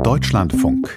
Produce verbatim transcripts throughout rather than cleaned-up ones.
Deutschlandfunk.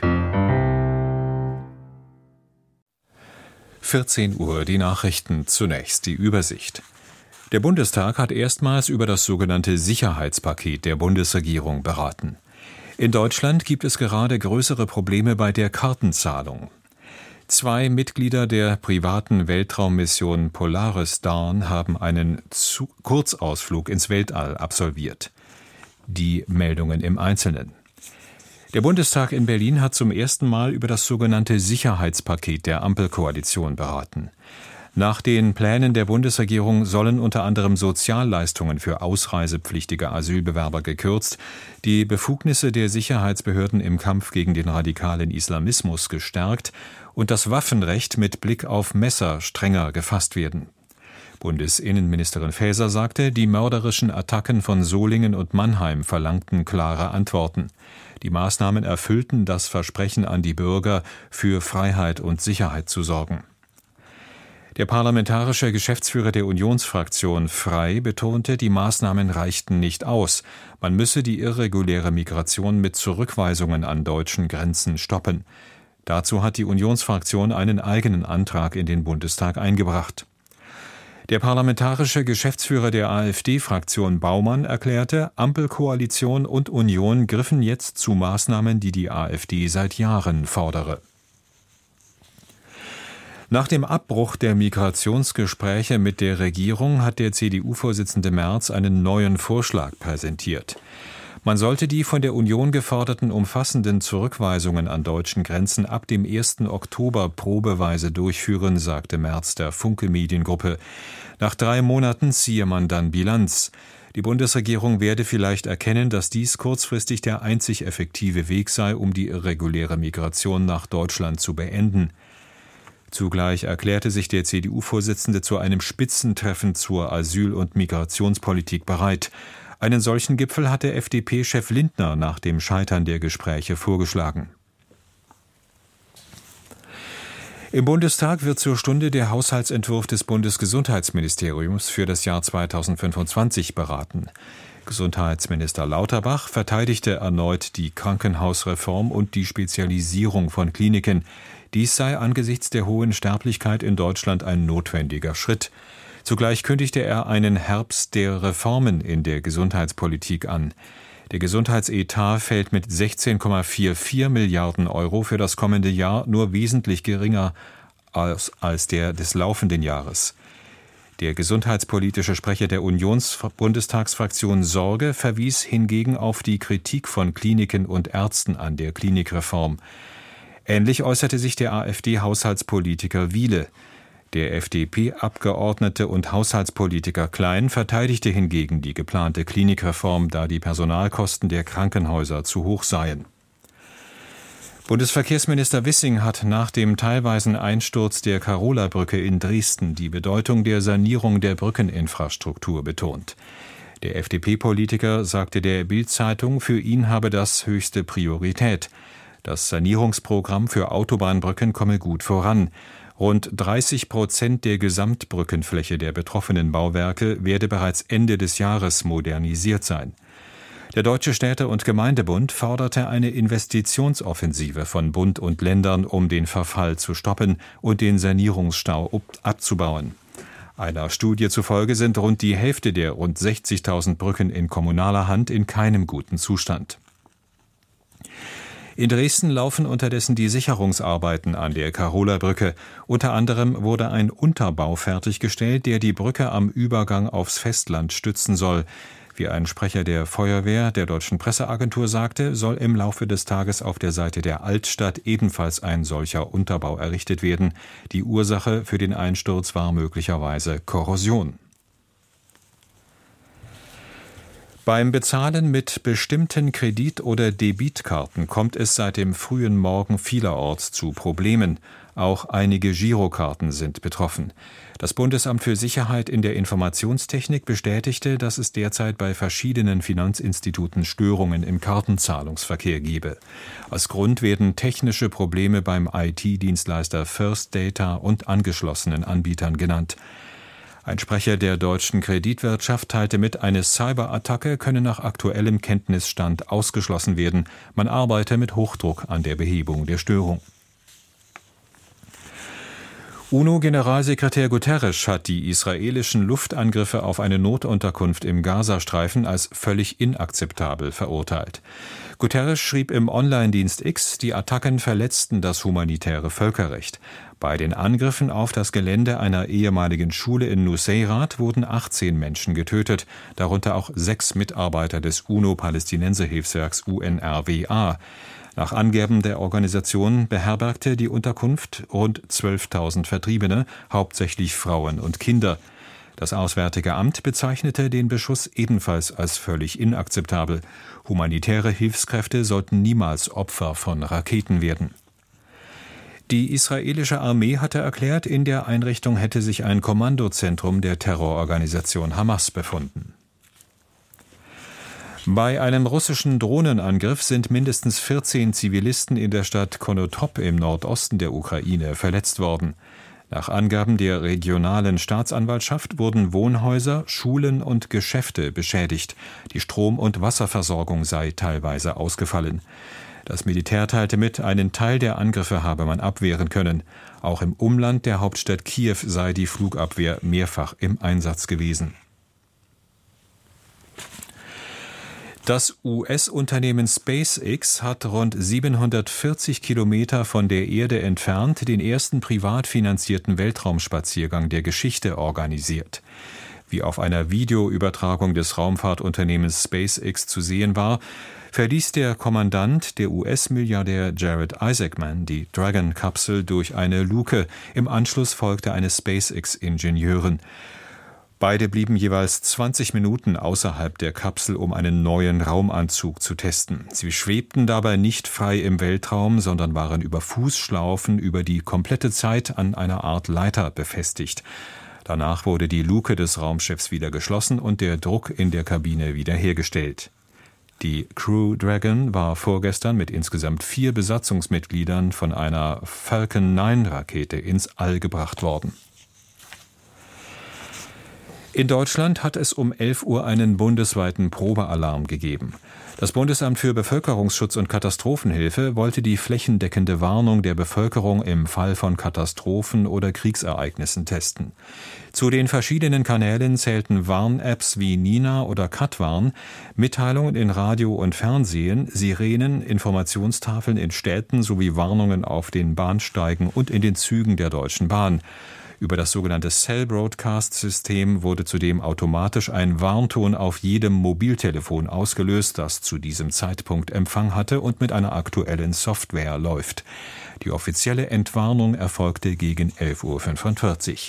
vierzehn Uhr, die Nachrichten, zunächst die Übersicht. Der Bundestag hat erstmals über das sogenannte Sicherheitspaket der Bundesregierung beraten. In Deutschland gibt es gerade größere Probleme bei der Kartenzahlung. Zwei Mitglieder der privaten Weltraummission Polaris Dawn haben einen Zu- Kurzausflug ins Weltall absolviert. Die Meldungen im Einzelnen. Der Bundestag in Berlin hat zum ersten Mal über das sogenannte Sicherheitspaket der Ampelkoalition beraten. Nach den Plänen der Bundesregierung sollen unter anderem Sozialleistungen für ausreisepflichtige Asylbewerber gekürzt, die Befugnisse der Sicherheitsbehörden im Kampf gegen den radikalen Islamismus gestärkt und das Waffenrecht mit Blick auf Messer strenger gefasst werden. Bundesinnenministerin Faeser sagte, die mörderischen Attacken von Solingen und Mannheim verlangten klare Antworten. Die Maßnahmen erfüllten das Versprechen an die Bürger, für Freiheit und Sicherheit zu sorgen. Der parlamentarische Geschäftsführer der Unionsfraktion Frei betonte, die Maßnahmen reichten nicht aus. Man müsse die irreguläre Migration mit Zurückweisungen an deutschen Grenzen stoppen. Dazu hat die Unionsfraktion einen eigenen Antrag in den Bundestag eingebracht. Der parlamentarische Geschäftsführer der AfD-Fraktion Baumann erklärte, Ampelkoalition und Union griffen jetzt zu Maßnahmen, die die AfD seit Jahren fordere. Nach dem Abbruch der Migrationsgespräche mit der Regierung hat der C D U-Vorsitzende Merz einen neuen Vorschlag präsentiert. Man sollte die von der Union geforderten umfassenden Zurückweisungen an deutschen Grenzen ab dem ersten Oktober probeweise durchführen, sagte Merz der Funke Mediengruppe. Nach drei Monaten ziehe man dann Bilanz. Die Bundesregierung werde vielleicht erkennen, dass dies kurzfristig der einzig effektive Weg sei, um die irreguläre Migration nach Deutschland zu beenden. Zugleich erklärte sich der C D U-Vorsitzende zu einem Spitzentreffen zur Asyl- und Migrationspolitik bereit. Einen solchen Gipfel hatte F D P-Chef Lindner nach dem Scheitern der Gespräche vorgeschlagen. Im Bundestag wird zur Stunde der Haushaltsentwurf des Bundesgesundheitsministeriums für das Jahr zweitausendfünfundzwanzig beraten. Gesundheitsminister Lauterbach verteidigte erneut die Krankenhausreform und die Spezialisierung von Kliniken. Dies sei angesichts der hohen Sterblichkeit in Deutschland ein notwendiger Schritt. Zugleich kündigte er einen Herbst der Reformen in der Gesundheitspolitik an. Der Gesundheitsetat fällt mit sechzehn Komma vierundvierzig Milliarden Euro für das kommende Jahr nur wesentlich geringer als, als der des laufenden Jahres. Der gesundheitspolitische Sprecher der Unionsbundestagsfraktion Sorge verwies hingegen auf die Kritik von Kliniken und Ärzten an der Klinikreform. Ähnlich äußerte sich der AfD-Haushaltspolitiker Wiele. Der F D P-Abgeordnete und Haushaltspolitiker Klein verteidigte hingegen die geplante Klinikreform, da die Personalkosten der Krankenhäuser zu hoch seien. Bundesverkehrsminister Wissing hat nach dem teilweisen Einsturz der Karola-Brücke in Dresden die Bedeutung der Sanierung der Brückeninfrastruktur betont. Der F D P-Politiker sagte der Bild-Zeitung, für ihn habe das höchste Priorität. Das Sanierungsprogramm für Autobahnbrücken komme gut voran. Rund dreißig Prozent der Gesamtbrückenfläche der betroffenen Bauwerke werde bereits Ende des Jahres modernisiert sein. Der Deutsche Städte- und Gemeindebund forderte eine Investitionsoffensive von Bund und Ländern, um den Verfall zu stoppen und den Sanierungsstau abzubauen. Einer Studie zufolge sind rund die Hälfte der rund sechzigtausend Brücken in kommunaler Hand in keinem guten Zustand. In Dresden laufen unterdessen die Sicherungsarbeiten an der Karola-Brücke. Unter anderem wurde ein Unterbau fertiggestellt, der die Brücke am Übergang aufs Festland stützen soll. Wie ein Sprecher der Feuerwehr der Deutschen Presseagentur sagte, soll im Laufe des Tages auf der Seite der Altstadt ebenfalls ein solcher Unterbau errichtet werden. Die Ursache für den Einsturz war möglicherweise Korrosion. Beim Bezahlen mit bestimmten Kredit- oder Debitkarten kommt es seit dem frühen Morgen vielerorts zu Problemen. Auch einige Girokarten sind betroffen. Das Bundesamt für Sicherheit in der Informationstechnik bestätigte, dass es derzeit bei verschiedenen Finanzinstituten Störungen im Kartenzahlungsverkehr gebe. Als Grund werden technische Probleme beim I T-Dienstleister First Data und angeschlossenen Anbietern genannt. Ein Sprecher der deutschen Kreditwirtschaft teilte mit, eine Cyberattacke könne nach aktuellem Kenntnisstand ausgeschlossen werden. Man arbeite mit Hochdruck an der Behebung der Störung. UNO-Generalsekretär Guterres hat die israelischen Luftangriffe auf eine Notunterkunft im Gazastreifen als völlig inakzeptabel verurteilt. Guterres schrieb im Online-Dienst X, die Attacken verletzten das humanitäre Völkerrecht. Bei den Angriffen auf das Gelände einer ehemaligen Schule in Nuseirat wurden achtzehn Menschen getötet, darunter auch sechs Mitarbeiter des UNO-Palästinenser-Hilfswerks U N R W A. Nach Angaben der Organisation beherbergte die Unterkunft rund zwölftausend Vertriebene, hauptsächlich Frauen und Kinder. Das Auswärtige Amt bezeichnete den Beschuss ebenfalls als völlig inakzeptabel. Humanitäre Hilfskräfte sollten niemals Opfer von Raketen werden. Die israelische Armee hatte erklärt, in der Einrichtung hätte sich ein Kommandozentrum der Terrororganisation Hamas befunden. Bei einem russischen Drohnenangriff sind mindestens vierzehn Zivilisten in der Stadt Konotop im Nordosten der Ukraine verletzt worden. Nach Angaben der regionalen Staatsanwaltschaft wurden Wohnhäuser, Schulen und Geschäfte beschädigt. Die Strom- und Wasserversorgung sei teilweise ausgefallen. Das Militär teilte mit, einen Teil der Angriffe habe man abwehren können. Auch im Umland der Hauptstadt Kiew sei die Flugabwehr mehrfach im Einsatz gewesen. Das U S-Unternehmen SpaceX hat rund siebenhundertvierzig Kilometer von der Erde entfernt den ersten privat finanzierten Weltraumspaziergang der Geschichte organisiert. Wie auf einer Videoübertragung des Raumfahrtunternehmens SpaceX zu sehen war, verließ der Kommandant, der U S-Milliardär Jared Isaacman, die Dragon-Kapsel durch eine Luke. Im Anschluss folgte eine SpaceX-Ingenieurin. Beide blieben jeweils zwanzig Minuten außerhalb der Kapsel, um einen neuen Raumanzug zu testen. Sie schwebten dabei nicht frei im Weltraum, sondern waren über Fußschlaufen über die komplette Zeit an einer Art Leiter befestigt. Danach wurde die Luke des Raumschiffs wieder geschlossen und der Druck in der Kabine wiederhergestellt. Die Crew Dragon war vorgestern mit insgesamt vier Besatzungsmitgliedern von einer Falcon neun Rakete ins All gebracht worden. In Deutschland hat es um elf Uhr einen bundesweiten Probealarm gegeben. Das Bundesamt für Bevölkerungsschutz und Katastrophenhilfe wollte die flächendeckende Warnung der Bevölkerung im Fall von Katastrophen oder Kriegsereignissen testen. Zu den verschiedenen Kanälen zählten Warn-Apps wie Nina oder Katwarn, Mitteilungen in Radio und Fernsehen, Sirenen, Informationstafeln in Städten sowie Warnungen auf den Bahnsteigen und in den Zügen der Deutschen Bahn. Über das sogenannte Cell-Broadcast-System wurde zudem automatisch ein Warnton auf jedem Mobiltelefon ausgelöst, das zu diesem Zeitpunkt Empfang hatte und mit einer aktuellen Software läuft. Die offizielle Entwarnung erfolgte gegen elf Uhr fünfundvierzig.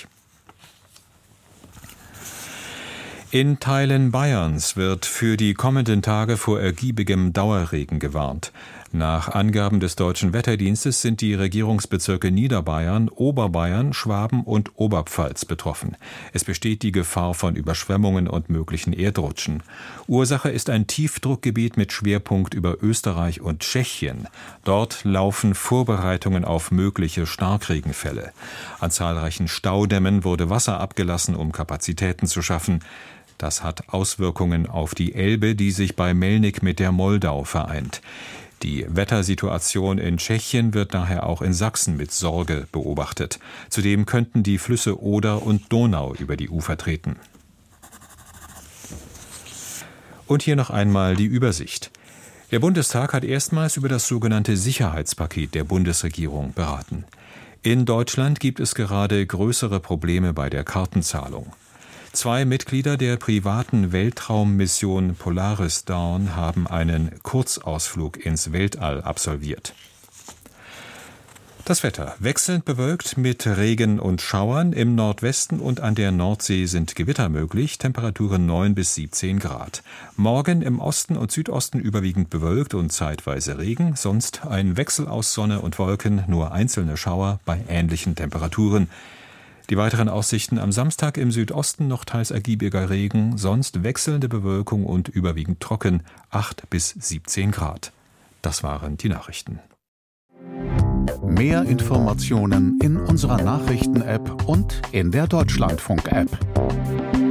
In Teilen Bayerns wird für die kommenden Tage vor ergiebigem Dauerregen gewarnt. Nach Angaben des Deutschen Wetterdienstes sind die Regierungsbezirke Niederbayern, Oberbayern, Schwaben und Oberpfalz betroffen. Es besteht die Gefahr von Überschwemmungen und möglichen Erdrutschen. Ursache ist ein Tiefdruckgebiet mit Schwerpunkt über Österreich und Tschechien. Dort laufen Vorbereitungen auf mögliche Starkregenfälle. An zahlreichen Staudämmen wurde Wasser abgelassen, um Kapazitäten zu schaffen. Das hat Auswirkungen auf die Elbe, die sich bei Melnik mit der Moldau vereint. Die Wettersituation in Tschechien wird daher auch in Sachsen mit Sorge beobachtet. Zudem könnten die Flüsse Oder und Donau über die Ufer treten. Und hier noch einmal die Übersicht. Der Bundestag hat erstmals über das sogenannte Sicherheitspaket der Bundesregierung beraten. In Deutschland gibt es gerade größere Probleme bei der Kartenzahlung. Zwei Mitglieder der privaten Weltraummission Polaris Dawn haben einen Kurzausflug ins Weltall absolviert. Das Wetter: wechselnd bewölkt mit Regen und Schauern. Im Nordwesten und an der Nordsee sind Gewitter möglich. Temperaturen neun bis siebzehn Grad. Morgen im Osten und Südosten überwiegend bewölkt und zeitweise Regen. Sonst ein Wechsel aus Sonne und Wolken, nur einzelne Schauer bei ähnlichen Temperaturen. Die weiteren Aussichten: am Samstag im Südosten noch teils ergiebiger Regen, sonst wechselnde Bewölkung und überwiegend trocken, acht bis siebzehn Grad. Das waren die Nachrichten. Mehr Informationen in unserer Nachrichten-App und in der Deutschlandfunk-App.